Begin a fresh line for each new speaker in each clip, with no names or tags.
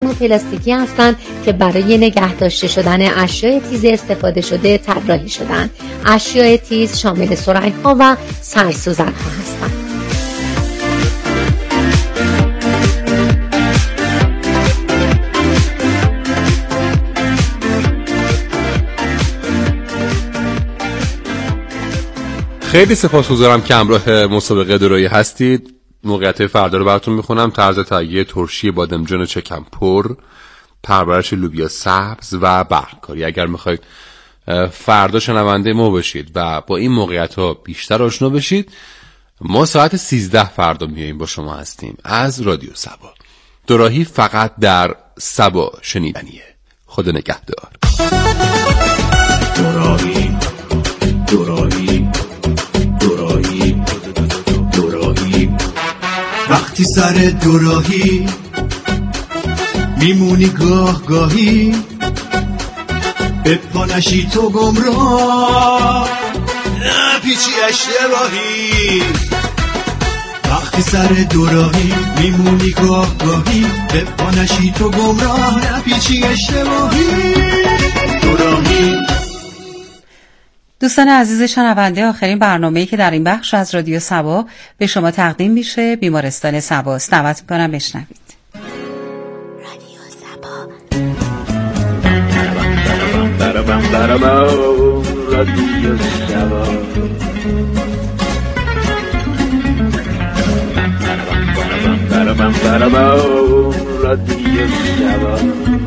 پلاستیکی هستند که برای نگه داشته شدن اشیاء تیز استفاده شده طراحی شدند. اشیاء تیز شامل سرنگ‌ها و سرسوزن‌ها هستند.
خیلی سپاسگزارم که همراه مسابقه درایی هستید. موقعیت فردا رو براتون میخونم: طرز تهیه ترشی بادمجان چکن پر، پرورش لوبیا سبز و برگکاری. اگر میخواید فردا شنونده ما بشید و با این موقعیت‌ها بیشتر آشنا بشید، ما ساعت 13 فردا میاییم با شما هستیم از رادیو سبا. دوراهی فقط در سبا شنیدنیه. خدا نگهدار.
دوراهی دوراهی دوراهی دوراهی. وقتی سر دوراهی میمونی گاه گاهی، به پا نشی تو گمراه، نپیچی اشتباهی. وقتی سر دوراهی میمونی گاه گاهی، به پا نشی تو گمراه، نپیچی اشتباهی. دوراهی.
دوستان عزیز شنونده، آخرین برنامه‌ای که در این بخش از رادیو سبا به شما تقدیم میشه بیمارستان سباست. دعوت می‌کنم بشنوید.
رادیو سبا.
رادیو سبا. رادیو سبا.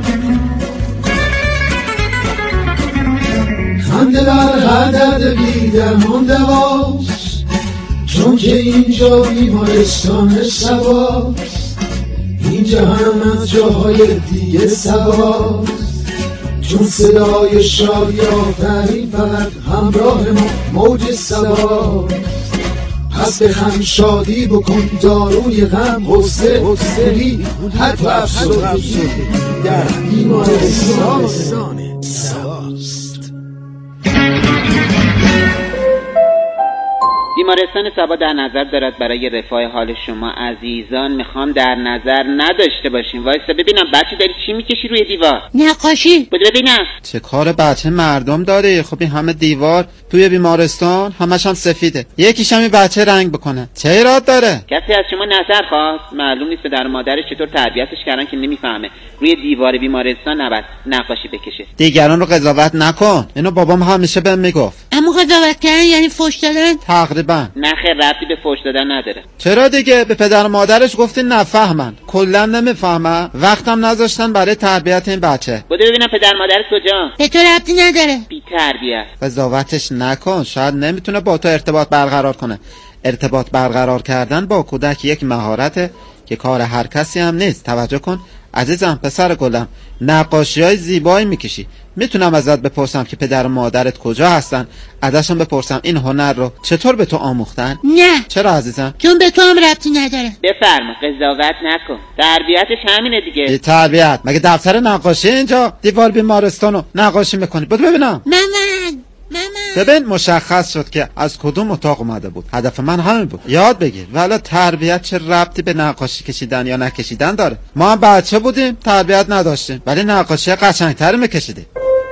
خنده بر عدد بیدر مونده باست، چون که اینجا بیمارستان سباست. اینجا هم از جاهای دیگه سباست، چون صدای شادی آفرین فقط همراه ما موج سباست. پس بخند شادی بکن، داروی غم حوصله حتی افسردگی در بیمارستان سباست.
بیمارستان سبا در نظر دارد برای رفاه حال شما عزیزان میخوام در نظر نداشته باشیم. وایسا ببینم بچه داری چی میکشی روی دیوار؟
نقاشی.
بود ببینم.
چه کار بچه مردم داره؟ خب این همه دیوار توی بیمارستان همش هم سفیده، یکیش هم بچه رنگ بکنه، چه ایراد داره؟
کسی از شما نظر خواست؟ معلوم نیست پدر و مادرش چطور تربیتش کردن که نمیفهمه روی دیوار بیمارستان نباید نقاشی بکشه.
دیگران رو قضاوت نکن، اینو بابام همیشه بهم میگفت.
اما قضاوت کردن یعنی فحش دادن؟
تقریبا.
نه خیر، ربطی به فحش دادن نداره.
چرا دیگه؟ به پدر و مادرش گفتین نفهمن، کلا نمیفهمن، وقتم نذاشتن برای تربیت این بچه.
بده ببینم پدر مادرت کجا؟
به تو ربطی نداره.
بی تربیت.
قضاوتش نکن، شاید نمیتونه با تو ارتباط برقرار کنه. ارتباط برقرار کردن با کودک یک مهارته که کار هر کسی هم نیست. توجه کن عزیزم، پسر گلم، نقاشی‌های زیبایی میکشی. میتونم ازت بپرسم که پدر و مادرت کجا هستن؟ ازشون بپرسم این هنر رو چطور به تو آموختن؟
نه.
چرا عزیزم؟
چون به تو هم ربطی نداره.
بفرما، قضاوت نکن، تربیتش همینه دیگه.
بی تربیت؟ مگه دفتر نقاشی اینجا؟ دیوار بیمارستانو نقاشی میکنی؟ بود ببینم.
مامان
ببین مشخص شد که از کدوم اتاق اومده بود. هدف من همین بود، یاد بگیر. ولی تربیت چه ربطی به نقاشی کشیدن یا نکشیدن داره؟ ما هم بچه بودیم تربیت نداشتیم، ولی نقاشی قشنگتری میکشیدیم.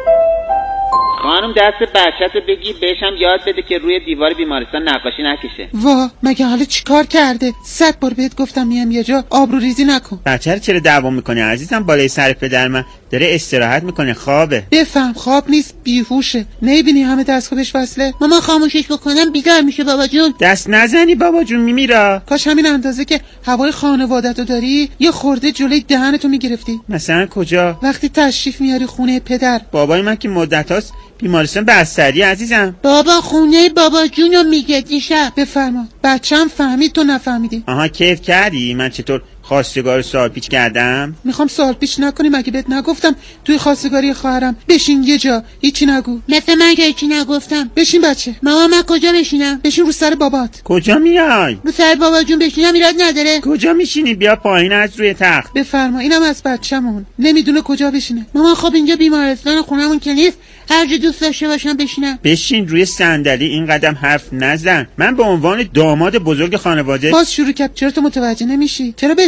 خانم دست بچه‌تو بگیر بهشم یاد بده که روی دیوار بیمارستان نقاشی نکشه.
وا مگه حالا چیکار کرده؟ 100 بار بهت گفتم میام یه جا آبرو ریزی نکن.
بچه رو چرا دعوا میکنه عزیزم؟ بالای سر پدر من داره استراحت میکنه، خوابه.
بفهم خواب نیست، بیهوشه. نمیبینی همه دستگاهش وصله؟
ماما خاموشش بکنم بیدار میشه بابا جون.
دست نزنی بابا جون، میمیره.
کاش همین اندازه که هوای خانواده‌تو داری یه خورده جلوی دهنتو میگرفتی.
مثلا کجا؟
وقتی تشریف میاری خونه پدر.
بابای من که مدتاست بیمارستان بستری عزیزم.
بابا خونه بابا جونو میگه دیشب.
بفرما. بچه‌م فهمید تو نفهمیدی.
آها کیف کردی من چطور خواستگار سوال پیچ کردم؟
میخوام سوال پیچ نکنی، مگه بهت نگفتم توی خواستگاری خواهرم بشین یه جا هیچی نگو؟
مثل من که هیچی نگفتم.
بشین بچه.
ماما من کجا بشینم؟
بشین رو سر بابات.
کجا میای؟
رو سر بابا جون بشینم ایراد نداره.
کجا میشینی؟ بیا پایین از روی تخت.
بفرما. اینم از بچه‌مون نمیدونه کجا بشینه.
ماما خب اینجا بیمارستان خونمون که نیست، هر جا دوست داشته باشم بشینم.
بشین روی صندلی، این قدم حرف نزن. من به عنوان داماد بزرگ خانواده
باز شروع کرد. چرا تو متوجه نمیشی؟ چرا بهش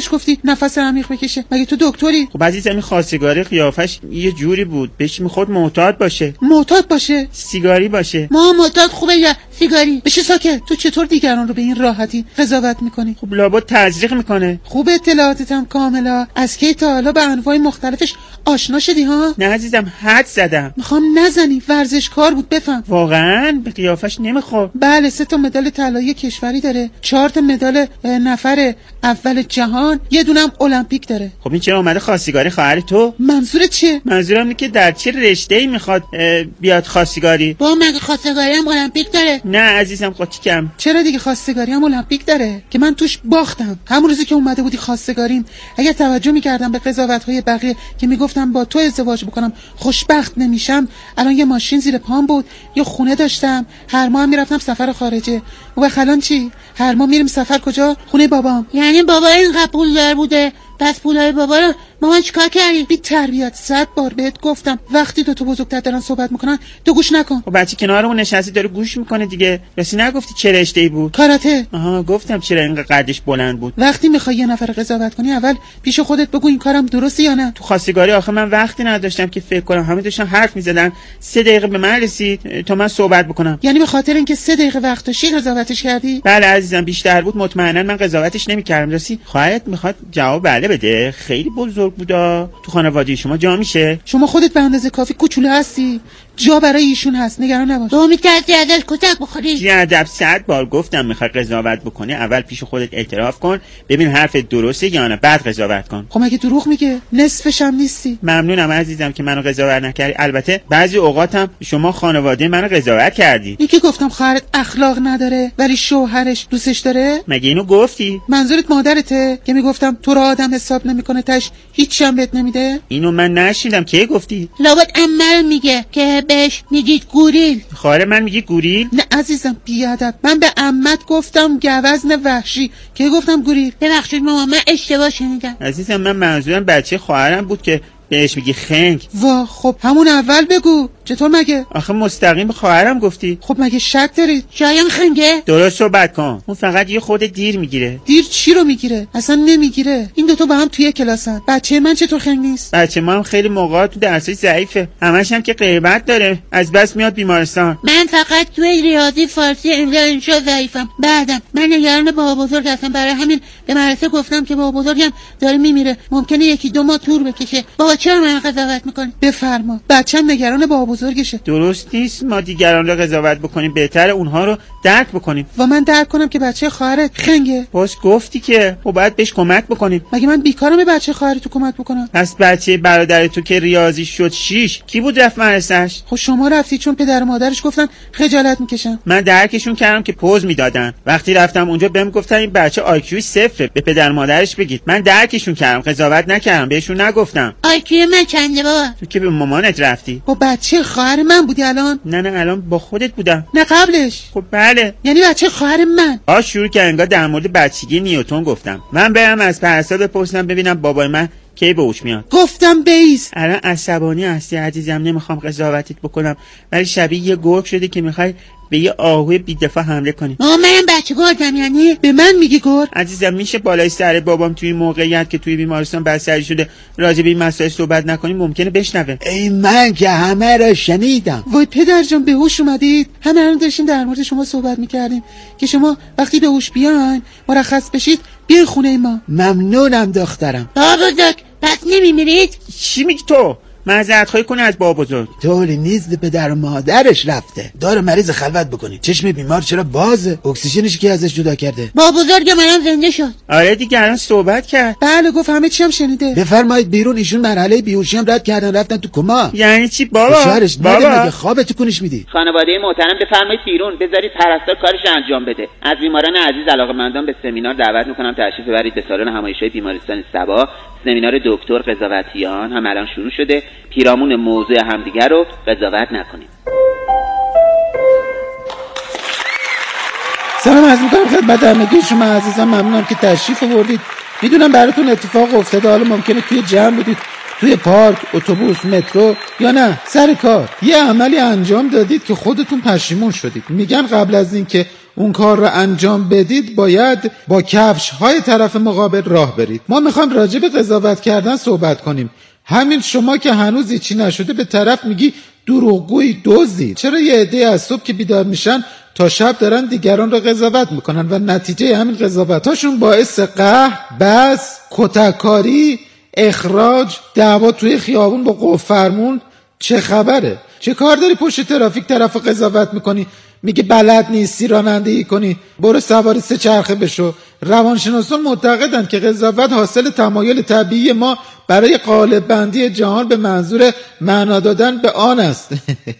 بهش گفتی نفس عمیق بکشه؟ مگه تو دکتری؟
خب عزیزم این خواستگاری قیافش یه جوری بود، بهش میخواد معتاد باشه.
معتاد باشه؟
سیگاری باشه.
ما معتاد خوبه یا سیگاری؟
بشه ساکت. تو چطور دیگران رو به این راحتی قضاوت میکنی؟
خب لابد تزریق میکنه.
خوب اطلاعاتت هم کاملا. از کی تا حالا به انواع مختلفش آشنا شدی ها؟
نه عزیزم حد زدم.
میخوام نزنی، ورزشکار بود بفهم.
واقعا به قیافش نمیخواد.
بله 3 مدال طلایی کشوری داره، 4 مدال نفر اول جهان، یه دونم المپیک داره.
خب این چرا اومده خواستگاری خواهر تو؟
منظورت چیه؟
منظورم اینه که در چه رشته‌ای میخواد بیاد خواستگاری.
با مگه خواستگاری هم المپیک داره؟
نه عزیزم قاطیکم.
چرا دیگه خواستگاری هم المپیک داره که من توش باختم. همون روزی که اومده بودی خواستگاریم اگه توجه میکردم به قضاوت‌های بقیه که میگفتم با تو ازدواج بکنم خوشبخت نمیشم، الان یه ماشین زیر پام بود، یه خونه داشتم، هر ماه هم میرفتم سفر خارجه. و الان چی؟ هر ماه میریم سفر کجا؟ خونه بابام.
یعنی بابا اینقدر پولدار بوده، پس پولای بابا رو مامان چیکار کردی؟
بی تربیت 100 بار بهت گفتم وقتی دو تا بزرگتر دارن صحبت میکنن تو گوش نکن.
خب بچه کنارمون نشستی داره گوش میکنه دیگه. راستی نگفتی چه رشته‌ای بود؟
کاراته.
آها گفتم چرا اینقدر قدش بلند بود.
وقتی میخوای یه نفر قضاوت کنی اول پیش خودت بگو این کارم درسته یا نه.
تو خواستگاری آخه من وقتی نداشتم که فکر کنم، همه داشتن حرف میزدن. 3 دقیقه به من رسید تا من صحبت بکنم.
یعنی به خاطر اینکه 3 دقیقه وقت داشتی قضاوتش کردی؟
بله عزیزم بیشتر بود مطمئنا من قضاوتش نمی‌کردم. راستی خواهرت میخواد جواب بله بده. خیلی بزرگ بودا. تو خانواده شما جا میشه؟
شما خودت به اندازه کافی کوچولو هستی، جا برای ایشون هست، نگران نباش.
تو می‌ترسی ازش کتک بخوری؟
بی ادب 100 بار گفتم میخوای قضاوت بکنی اول پیش خودت اعتراف کن ببین حرفت درسته یا نه، بعد قضاوت کن.
خب مگه دروغ میگه؟ نصفش هم نیستی.
ممنونم عزیزم که منو قضاوت نکردی. البته بعضی اوقاتم شما خانواده منو قضاوت کردی.
یکی گفتم خواهرت اخلاق نداره ولی شوهرش دوستش داره؟
مگه اینو گفتی؟
منظورت مادرته که میگفتم تو رو آدم حساب نمیکنه تاش هیچ هم بهت نمیده؟
اینو من نشیدم. کی گفتی؟
لابد عمل میگه که بهش میگید گوریل.
خواهر من میگی گوریل؟
نه عزیزم بی ادب. من به عمت گفتم گوزن وحشی. که گفتم گوریل؟
ببخشید مامان من اشتباه شنیدم.
عزیزم من منظورم بچه خواهرم بود که بهش میگی خنگ.
وا خب همون اول بگو. چطور مگه؟
آخه مستقیم به خواهرم گفتی.
خب مگه شک دارید؟
شایان خنگه؟
درست صحبت کن. اون فقط یه خود دیر میگیره.
دیر چی رو میگیره؟ اصلا نمیگیره. این دوتا با هم توی کلاسن. بچه من چطور خنگ نیست؟
بچه ما هم خیلی موقع تو درسش ضعیفه. همش هم که غیبت داره. از بس میاد بیمارستان.
من فقط توی ریاضی، فارسی، املا، انشا ضعیفم. بعدم من نگران بابا بزرگ هستم، برای همین به مدرسه گفتم که بابا بزرگم داره میمیره، ممکنه 1-2 ماه طول بکشه. بابا چرا من قضاوت میکنی؟
بفرما. بچه‌م نگران بابا بزرگشه.
درست نیست ما دیگران رو قضاوت بکنیم، بهتره اونها رو درک بکنیم.
و من درک کنم که بچه خواهرت خنگه.
باز گفتی که خب باید بهش کمک بکنیم.
مگه من بیکارم به بچه خواهرت تو کمک بکنم؟
پس بچه برادر تو که ریاضی شد 6 کی بود رفت مدرسه‌اش؟
خب شما رفتی چون پدر و مادرش گفتن خجالت میکشن.
من درکشون کردم که پوز میدادن. وقتی رفتم اونجا بهم گفتن این بچه IQ 0 به پدر مادرش بگید. من درکشون کردم، قضاوت نکردم، بهشون نگفتم.
IQ من چنده بابا؟
تو که به مامانت رفتی.
با بچه خواهر من بودی الان؟
نه الان با خودت بودم.
نه قبلش.
خب بله.
یعنی بچه خواهر من.
شروع که انگار در مورد بچگی نیوتن گفتم. من برم از پرستا بپرسم ببینم بابای من کی به هوش میاد.
گفتم بیس.
الان عصبانی هستی عزیزم، نمیخوام قضاوتت بکنم ولی شبیه یه گرگ شده که میخوای به یه آهوی بی‌دفاع حمله کنی.
منم بچه گرگم یعنی؟
به من میگی گرگ؟
عزیزم میشه بالای سر بابام توی موقعیت که توی بیمارستان بستری شده راجع به این مسائل صحبت نکنیم؟ ممکنه بشنوه.
ای من که همه را شنیدم.
وای پدر جان به هوش اومدید؟ همه الان داشتیم در مورد شما صحبت میکردیم که شما وقتی به هوش بیاین مرخص بشید بیاین خونه ما.
ممنونم دخترم.
بابا بزرگ پس نمیمیرید؟
چی میگی تو؟ معذرت خواهی کنه از بابا بزرگ.
طوری نیست به پدر و مادرش رفته. داره مریض خلوت بکنی. چشم بیمار چرا بازه؟ اکسیژنش کی ازش جدا کرده؟
بابا بزرگ منم زنده شد.
آره دیگه الان صحبت کرد.
بله گفت همه چی هم شنیده.
بفرمایید بیرون. ایشون مرحله بیهوشی هم رد کردن رفتن تو کما.
یعنی چی بابا؟
شعرش مگه خوابت کنش میدی؟
خانواده محترم بفرمایید بیرون، بذارید پرستار کارش انجام بده. از بیماران عزیز علاقه‌مندان به سمینار دعوت میکنم تشریف ببرید به سالن همایش‌های بیمارستان سبا. سمینار دکتر قضاوتیان هم الان شروع شده. پیرامون موضوع همدیگر رو قضاوت نکنیم.
سلام عرض می‌کنم خدمت همگی شما عزیزان. ممنونم که تشریف آوردید. میدونم براتون اتفاق افتاده، حالا ممکنه توی جمع بودید، توی پارک، اتوبوس، مترو یا نه سر کار یه عملی انجام دادید که خودتون پشیمون شدید. میگن قبل از این که
اون کار رو انجام بدید باید با کفش های طرف مقابل راه برید. ما میخوایم راجع به قضاوت کردن صحبت کنیم. همین شما که هنوز هیچی نشده به طرف میگی دروغگویی، دزدی. چرا یه عده از صبح که بیدار میشن تا شب دارن دیگران رو قضاوت میکنن و نتیجه همین قضاوتاشون باعث قهر، بس، کتککاری، اخراج، دعوا توی خیابون با قوه فرمون. چه خبره؟ چه کار داری پشت ترافیک طرف قضاوت میکنی؟ میگه بلد نیستی رانندگی کنی، برو سوار 3 چرخه بشو. روانشناسان معتقدن که قضاوت حاصل تمایل طبیعی ما برای قالب بندی جهان به منظور معنا دادن به آن است.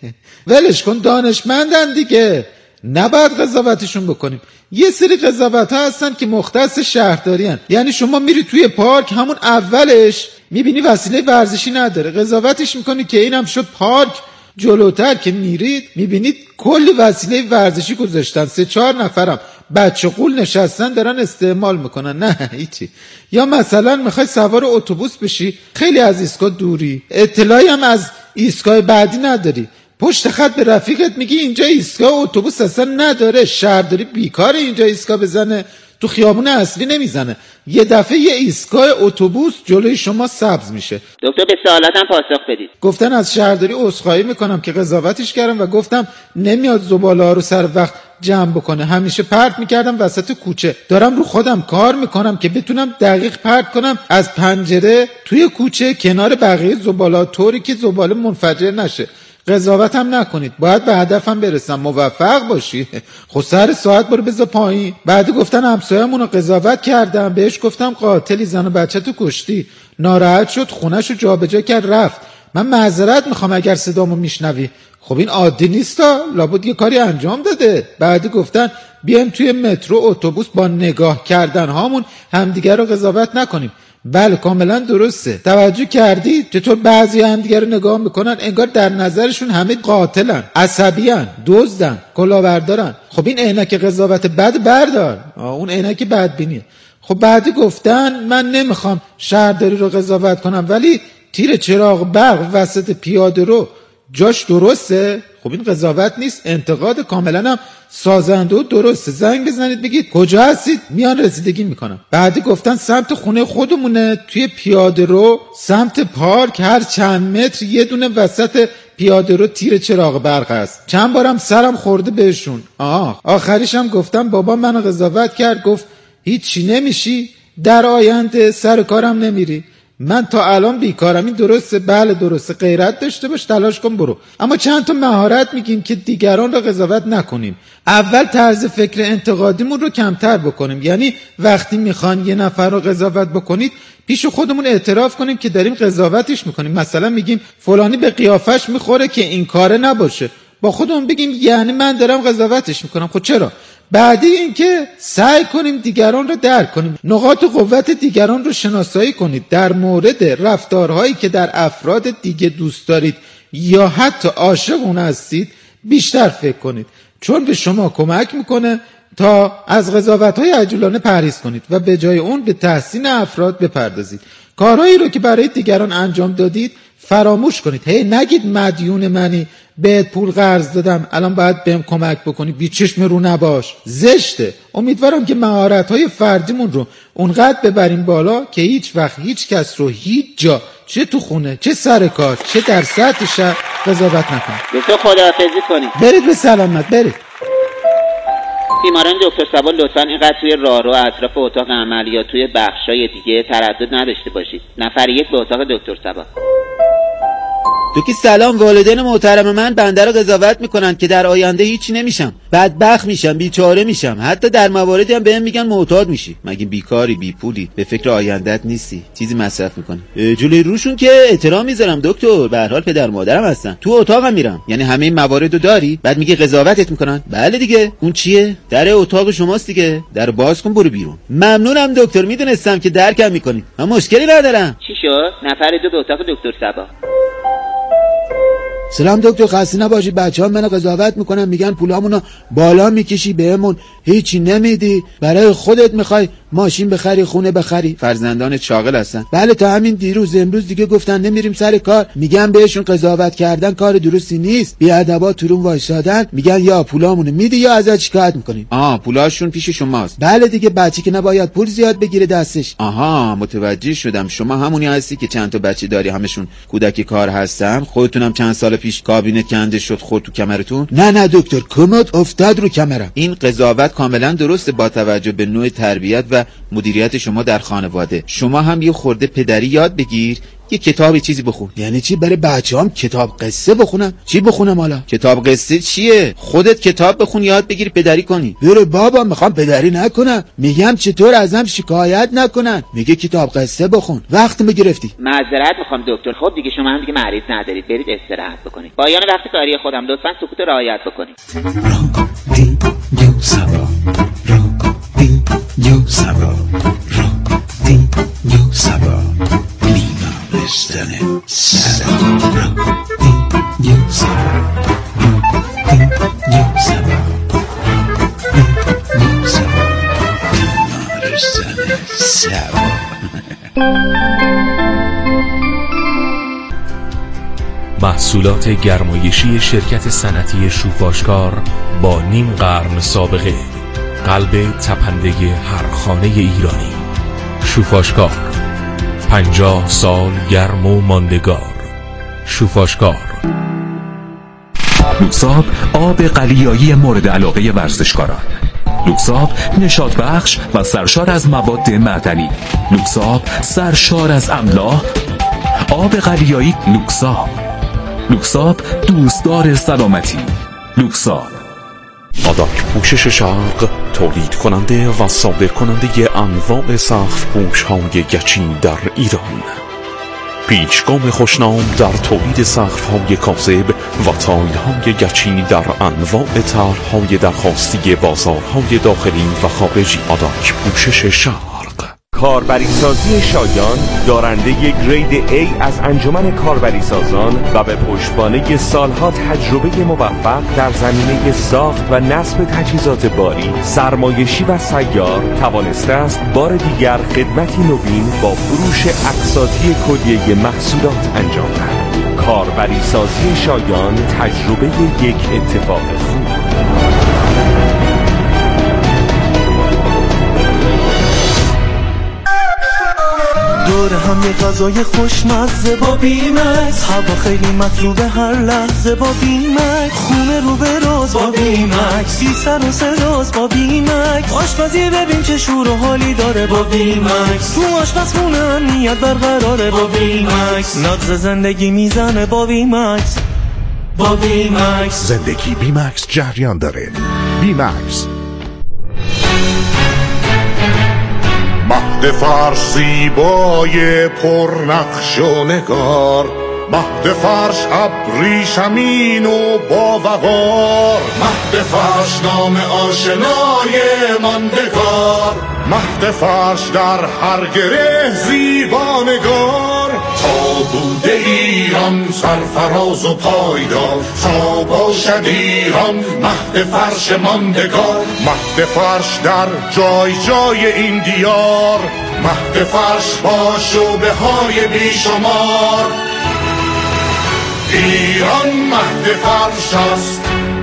ولش کن، دانشمندن دیگه، نباید قضاوتشون بکنیم. یه سری قضاوت ها هستن که مختص شهرداری هن. یعنی شما میری توی پارک، همون اولش میبینی وسیله ورزشی نداره، قضاوتش میکنی که اینم شد پارک. جلوتر که میرید میبینید کلی وسیله ورزشی گذاشتن، 3-4 نفرم بچه قول نشستن دارن استعمال میکنن. نه هیچی. یا مثلا میخوای سوار اتوبوس بشی، خیلی از ایستگاه دوری، اطلاعی هم از ایستگاه بعدی نداری، پشت خط به رفیقت میگی اینجا ایستگاه اتوبوس اصلا نداره، شهرداری بیکار اینجا ایستگاه بزنه، تو خیابون اصلی نمیزنه. یه دفعه یه ایستگاه اتوبوس جلوی شما سبز میشه.
دکتر به سوالاتم پاسخ بدید.
گفتن از شهرداری عذرخواهی میکنم که قضاوتش کردم و گفتم نمیاد زباله ها رو سر وقت جمع بکنه، همیشه پرت میکردم وسط کوچه. دارم رو خودم کار میکنم که بتونم دقیق پرت کنم از پنجره توی کوچه کنار بقیه زباله، طوری که زباله منفجر نشه. قضاوت هم نکنید، باید به هدفم برسم، موفق باشی. خب سر ساعت برو بذار پایین. بعد گفتن همسایه‌مون رو قضاوت کردم، بهش گفتم قاتلی، زن و بچه تو کشتی. ناراحت شد، خونه‌شو جابجا کرد رفت. من معذرت میخوام اگر صدامو میشنوی. خب این عادی نیستا، لابد یه کاری انجام داده. بعد گفتن بیایم توی مترو اتوبوس با نگاه کردن هامون همدیگر رو قضاوت نکنیم. بله کاملا درسته. توجه کردی چطور بعضی همدیگر رو نگاه میکنن انگار در نظرشون همه قاتلن، عصبیان، دزدن، کلاهبردارن. خب این عینک قضاوت بد بردار، اون عینک بدبینیه. خب بعدی گفتن من نمیخوام شهرداری رو قضاوت کنم، ولی تیر چراغ برق وسط پیاده رو جاش درسته. خب این قضاوت نیست، انتقاد کاملا هم سازنده و درسته. زنگ بزنید بگید کجا هستید، میان رسیدگی میکنم. بعدی گفتن سمت خونه خودمونه، توی پیاده رو سمت پارک هر چند متر یه دونه وسط پیاده رو تیر چراغ برق هست. چند بارم سرم خورده بهشون. آخریش هم گفتم بابا من قضاوت کرد، گفت هیچی نمیشی، در آینده سر کارم نمیری. من تا الان بیکارم. این درسته؟ بله درسته. غیرت داشته باش، تلاش کن برو. اما چند تا مهارت میگیم که دیگران رو قضاوت نکنیم. اول طرز فکر انتقادیمون رو کمتر بکنیم. یعنی وقتی میخوان یه نفر رو قضاوت بکنید پیش خودمون اعتراف کنیم که داریم قضاوتش میکنیم. مثلا میگیم فلانی به قیافش میخوره که این کاره نباشه، با خودمون بگیم یعنی من دارم قضاوتش میکنم. خب چرا؟ بعدی این که سعی کنیم دیگران رو درک کنیم، نقاط قوت دیگران رو شناسایی کنید. در مورد رفتارهایی که در افراد دیگه دوست دارید یا حتی عاشق اون هستید بیشتر فکر کنید، چون به شما کمک میکنه تا از قضاوت‌های عجولانه پرهیز کنید و به جای اون به تحسین افراد بپردازید. کارهایی رو که برای دیگران انجام دادید فراموش کنید. نگید مدیون منی، بهت پول قرض دادم الان باید بهم کمک بکنی، بی چشم رو نباش، زشته. امیدوارم که مهارت‌های فردیمون رو اونقدر ببریم بالا که هیچ وقت هیچ کس رو هیچ جا، چه تو خونه، چه سر کار، چه در سطح شهر قضاوت نکنید.
دکتر خداحافظی کنید.
برید به سلامت. برید.
بیماران دکتر صبا لطفاً اینقدر توی راهرو اطراف اتاق عملیات توی بخشای دیگه تردد نداشته باشید. نفر 1 به اتاق دکتر صبا.
دوکی سلام. والدین محترم من بنده رو قضاوت میکنن که در آینده هیچی نمیشم، بدبخت میشم، بیچاره میشم، حتی در مواردی هم بهم میگن معتاد میشی. مگه بیکاری، بی پولی، به فکر آیندهت نیستی، چیزی مصرف میکنی؟ جلوی روشون که احترام میذارم دکتر، به هر حال پدر مادرم هستن. تو اتاقم میرم. یعنی همه این مواردو داری؟ بعد میگه قضاوتت میکنن؟ بله دیگه. اون چیه؟ در اتاق شماست دیگه، در باز کن برو بیرون. ممنونم دکتر، میدونستم که درکم میکنی. من مشکلی ندارم.
چی شد؟ نفر 2 به اتاق دکتر صبا.
سلام دکتر، خسته نباشید. بچه‌ها منو قضاوت میکنن، میگن پولامونو بالا میکشی، بهمون هیچی نمیدی، برای خودت میخوای ماشین بخری، خونه بخری.
فرزندان شاغل هستن.
بله تا همین دیروز امروز دیگه گفتن نمیریم سر کار. میگن بهشون قضاوت کردن کار درستی نیست. بی‌ادبا تو روم وایسادن میگن یا پولامونو میدی یا ازت شکایت میکنیم.
پولاشون پیش شماست.
بله دیگه، بچه که نباید پول زیاد بگیره دستش.
متوجه شدم. شما همونی هستی که چند تا بچه داری همشون کودکی کار هستن. خودتونم چند سال پیش کابینت کنده شد خورد تو کمرتون.
نه دکتر، کمد افتاد رو کمرم.
این قضاوت کاملا درسته با توجه به نوع تربیت و مدیریت شما در خانواده. شما هم یه خورده پدری یاد بگیر، یه کتابی چیزی بخون.
یعنی چی؟ برای بچه‌ام کتاب قصه بخونم؟ چی بخونم حالا؟
کتاب قصه چیه؟ خودت کتاب بخون یاد بگیر پدری کنی.
برو بابا، میخوام پدری نکنم. میگم چطور ازم شکایت نکنن. میگه کتاب قصه بخون. وقت میگرفتی.
معذرت میخوام دکتر. خب دیگه شما هم دیگه مریض ندارید، برید استراحت بکنید. پایان وقت کاری خودم، لطفاً سکوت رعایت بکنید.
محصولات گرمایشی شرکت صنعتی شوفاشکار با نیم قرن سابقه، قلب تپنده هر خانه ایرانی. شوفاشکار، 50 سال گرم و ماندگار. شوفاشکار.
لوکساب، آب قلیایی مورد علاقه ورزشکاران. لوکساب نشاط بخش و سرشار از مواد معدنی. لوکساب سرشار از املاح. آب قلیایی لوکساب. لوکساب دوستدار سلامتی. لوکساب.
آداک پوشش شرق، تولید کننده و صادر کننده انواع سقف پوش های گچین در ایران. پیچگام خوشنام در تولید سقف های کاذب و تایل های گچین در انواع طرح‌های درخواستی بازارهای داخلی و خارجی. آداک پوشش شرق.
کاربریسازی شایان، دارنده گرید A از انجمن کاربریسازان و به پشتوانه سالها تجربه موفق در زمینه ساخت و نصب تجهیزات باری، سرمایشی و سیار، توانسته است بار دیگر خدمتی نوین با فروش اقساطی کلیه محصولات انجام دهد. کاربریسازی شایان، تجربه یک اتفاق خوب.
دور هم یه غذای خوشمزه با بیمکس، هوا خیلی مطلوبه هر لحظه با بیمکس، خونه رو به راز با بیمکس، بی سر و صداست با بیمکس، آشپزی ببین چه شور و حالی داره با بیمکس، تو آشپزخونه امنیت برقراره با بیمکس، نبض زندگی میزنه با بیمکس. با بیمکس
زندگی بیمکس جریان داره. بیمکس. مهد فرشی بای پرنقش و نگار، مهد فرش ابریشمین و با وقار، مهد فرش نام آشنای ماندگار، مهد فرش در هر گره زیبانگار، تا بوده ایران سرفراز و پایدار، تا باشد ایران مهد فرش ماندگار، مهد فرش در جای جای این دیار، مهد فرش با شعبه های بیشمار، ایران مهد فرش است.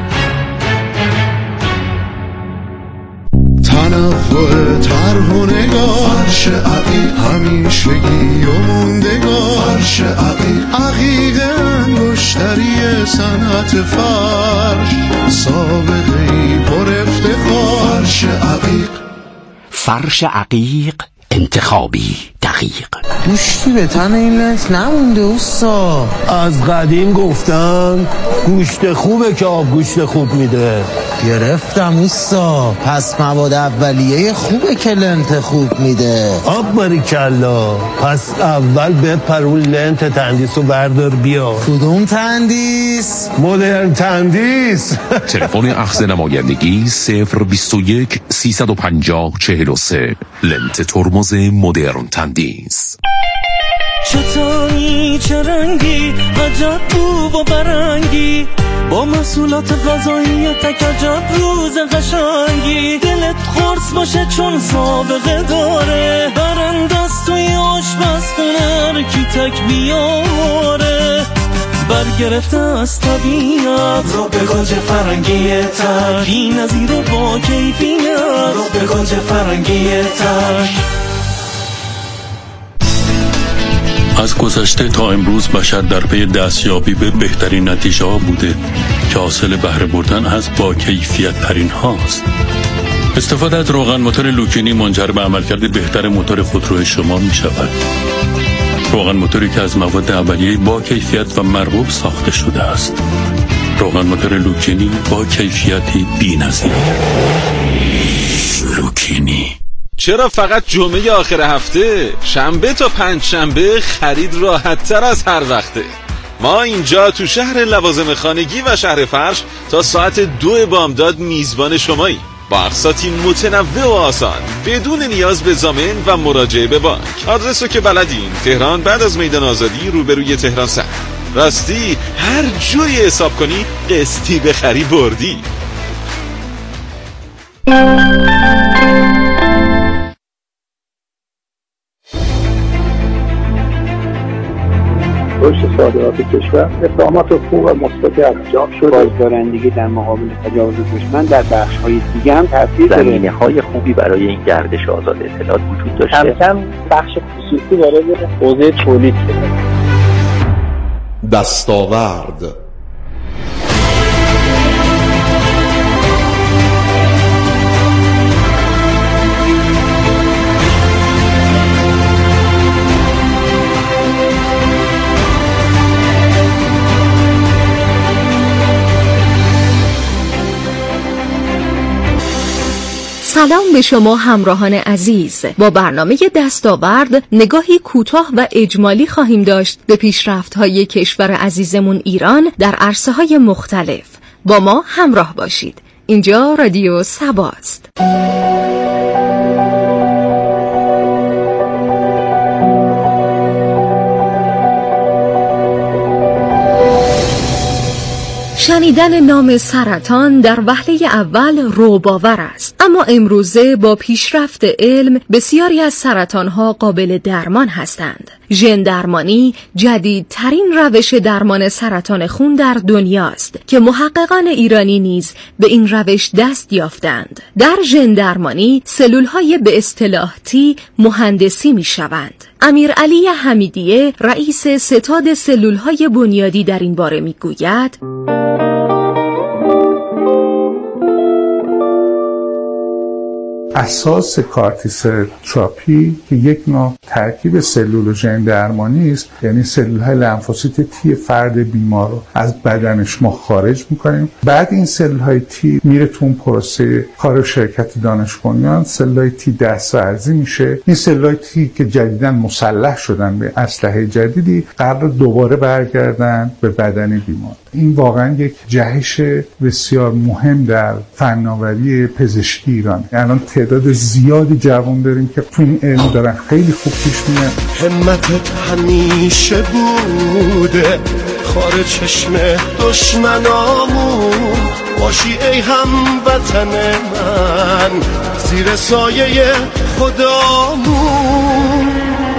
تنوع طرح و نگار، فرش عقیق همیشگی و موندگار، فرش عقیق عقیق انگشتری صنعت فرش، سابقه‌ای پر افتخار، فرش عقیق.
فرش عقیق انتخابی دقیق.
گوشتی به تن این لنس نمونده اوستا.
از قدیم گفتن گوشت خوبه که آب گوشت خوب میده.
گرفتم اوستا. پس مواد اولیه خوبه که لنت خوب میده.
آب باریکلا. پس اول بپرون لنت تندیس و بردار بیا.
کدوم تندیس؟
مدرن تندیس.
تلفن اخذ نمایندگی 021 350 43. لنت ترمز مدرن تندیس.
چطوری چه رنگی عجب بو و برنگی، با محصولات غذایی تک عجب روز قشنگی، دلت خورس باشه چون سابقه داره، برنده است توی آشپزخونه کی تک بیاره، برگرفته از طبیعت رو به گوجه فرنگی تک، بی نظیر و با کیفیت رو به گوجه فرنگی تک.
از گذشته تا امروز بشر در پی دستیابی به بهترین نتیجه ها بوده که حاصل بهره بردن از با کیفیت ترین هاست. استفاده از روغن موتور لوکینی منجر به عملکرد بهتر موتور خودرو شما می شود. روغن موتوری که از مواد اولیه با کیفیت و مرغوب ساخته شده است. روغن موتور لوکینی با کیفیتی بی‌نظیر. لوکینی.
چرا فقط جمعه آخر هفته؟ شنبه تا پنجشنبه خرید راحت تر از هر وقته. ما اینجا تو شهر لوازم خانگی و شهر فرش تا ساعت 2 بامداد میزبان شماییم، با اقساطی متنوع و آسان بدون نیاز به ضامن و مراجعه به بانک. آدرسو که بلدین، تهران بعد از میدان آزادی روبروی تهران سر. راستی هر جوی حساب کنی قسطی بخری بردی.
رشد صادرات کشور، اقدامات خوب و مثبتی انجام شده. بازدارندگی در مقابل تجاوز دشمن در بخش‌های دیگه هم تاثیر داره.
زمینه‌های خوبی برای این گردش آزاد اطلاعات وجود داشته.
کم کم بخش خصوصی وارد حوزه تولید شده.
دستاورد
سلام به شما همراهان عزیز. با برنامه دستاورد نگاهی کوتاه و اجمالی خواهیم داشت به پیشرفت‌های کشور عزیزمون ایران در عرصه‌های مختلف. با ما همراه باشید. اینجا رادیو سباست. شنیدن نام سرطان در وهله اول رعب‌آور است، اما امروزه با پیشرفت علم بسیاری از سرطان‌ها قابل درمان هستند. ژن درمانی جدیدترین روش درمان سرطان خون در دنیاست که محققان ایرانی نیز به این روش دست یافتند. در ژن درمانی سلول‌های به اصطلاح تی مهندسی می‌شوند. امیرعلی حمیدیه رئیس ستاد سلول‌های بنیادی در این باره می‌گوید:
اساس کارتیسل تراپی که یک نوع ترکیب سلول و ژن درمانی است، یعنی سلول‌های لنفوسیت تی فرد بیمار رو از بدنش ما خارج می‌کنیم. بعد این سلول‌های تی میره تو اون پروسه کار شرکت دانش بنیان، سلول‌های تی دست‌ورزی میشه. این سلول‌های تی که جدیداً مسلح شدن به اسلحه جدیدی، قرار دوباره برگردن به بدن بیمار. این واقعا یک جهش بسیار مهم در فناوری پزشکی ایران. الان تعداد زیادی جوان داریم که تو این علم دارن خیلی خوب پیش میرن.
همتت همیشه بوده خار چشم دشمنامون، باشی ای هموطن من زیر سایه خدامون.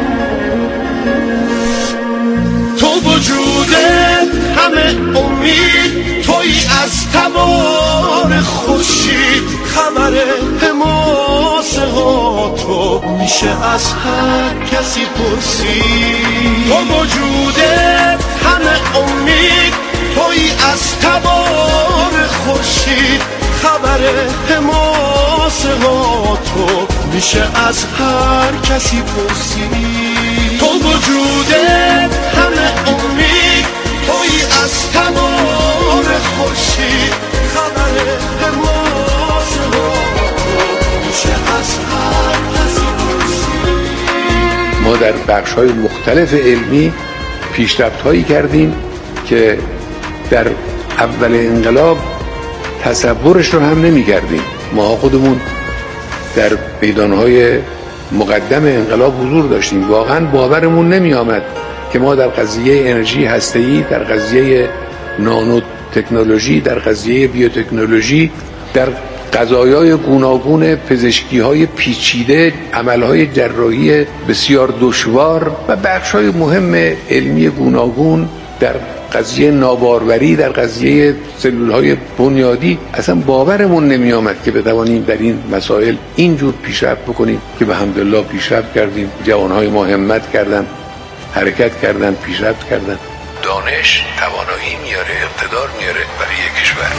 تو وجودت همه امید، توی از تبار خورشید، خبر حماسه ها تو میشه از هر کسی پرسید. تو وجودت همه امید، توی از تبار خورشید، خبر حماسه ها تو میشه از هر کسی پرسید. تو وجودت همه امید، توی از تبار خورشید، خبر حماسه ها تو میشه از هر کسی پرسید.
ما در بخش‌های مختلف علمی پیشرفت‌هایی کردیم که در اول انقلاب تصورش رو هم نمی‌کردیم. ما خودمون در میدان‌های مقدم انقلاب حضور داشتیم. واقعا باورمون نمی آمد که ما در قضیه انرژی هسته‌ای، در قضیه نانو تکنولوژی، در قضیه بیوتکنولوژی، در قضایای گوناگون پزشکی‌های پیچیده، عملهای جراحی بسیار دشوار و بخش‌های مهم علمی گوناگون، در قضیه ناباروری، در قضیه سلول‌های بنیادی. اصلا باورمون نمی آمد که بتوانیم در این مسائل اینجور پیشرفت بکنیم که به حمدالله پیشرفت کردیم. جوانهای ما همت کردن، حرکت کردن، پیشرفت کردن. دانش توانایی میاره، اقتدار میاره برای یک کشور.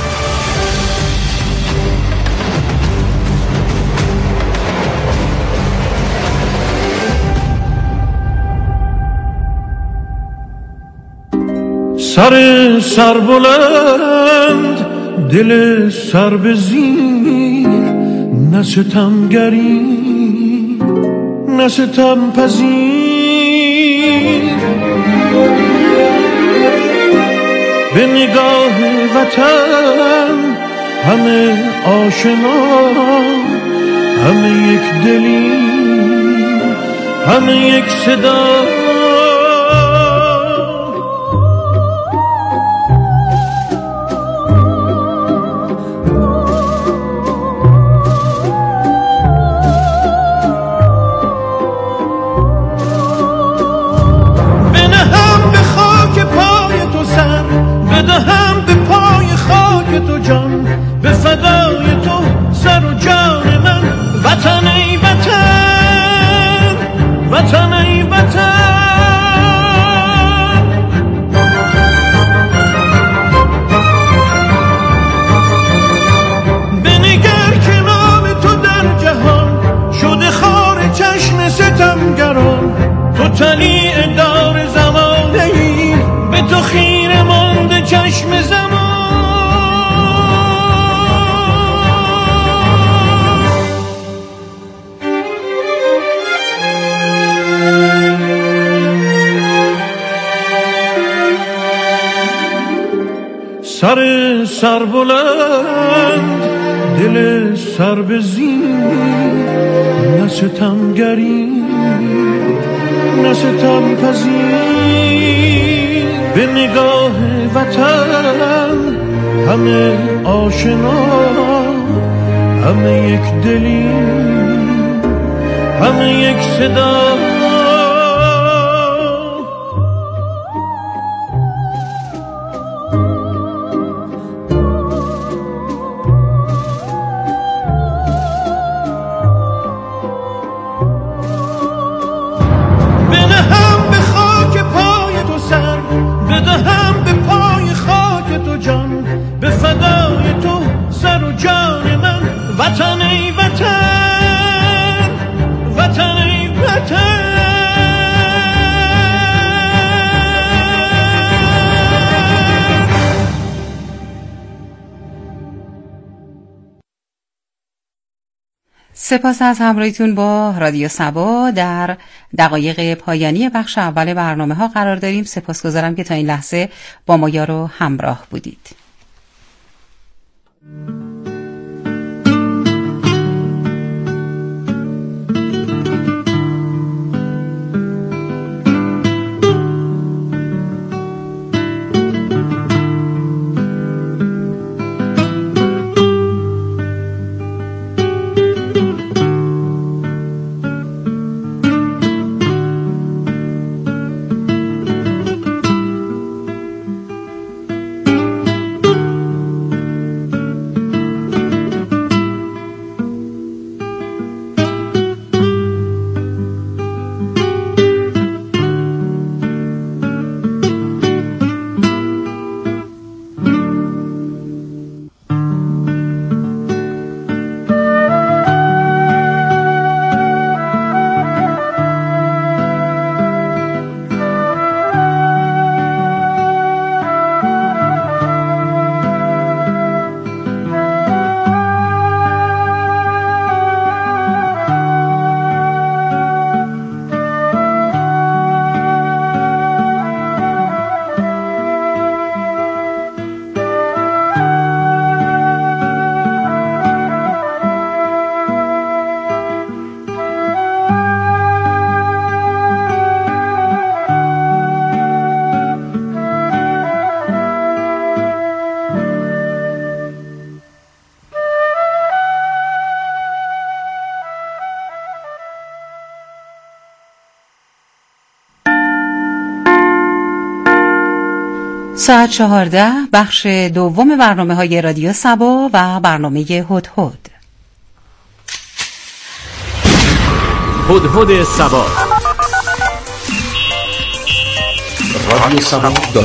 سر بلند، دل سر به زیر، نه ستمگری نه ستم پذیر. به نگاه وطن همه آشنا، همه یک دلی، همه یک صدا. بدهم به پای خاک تو جان، به فدای تو سر و جان من. وطن ای وطن، وطن ای وطن. بنگر که نام تو در جهان شده خار چشم ستمگران. تو طلیع دار زمانه ای، به تو خیره مانده چشم زمان. سر بلند، دل سر به زیر، نه ستمگری نه ستم پذیر. به نگاه وطن همه آشنا، همه یک دلی، همه یک صدا. بدهم به پای خاک تو جان، به فدای تو سر و جان من. وطن ای وطن، وطن ای وطن.
سپاس از همراهیتون با رادیو صبا. در دقایق پایانی بخش اول برنامه ها قرار داریم. سپاسگزارم که تا این لحظه با ما یار و همراه بودید. ساعت 14 بخش دوم برنامه‌های رادیو صبا و برنامه هدهد.
هدهد صبا. رادیو صبا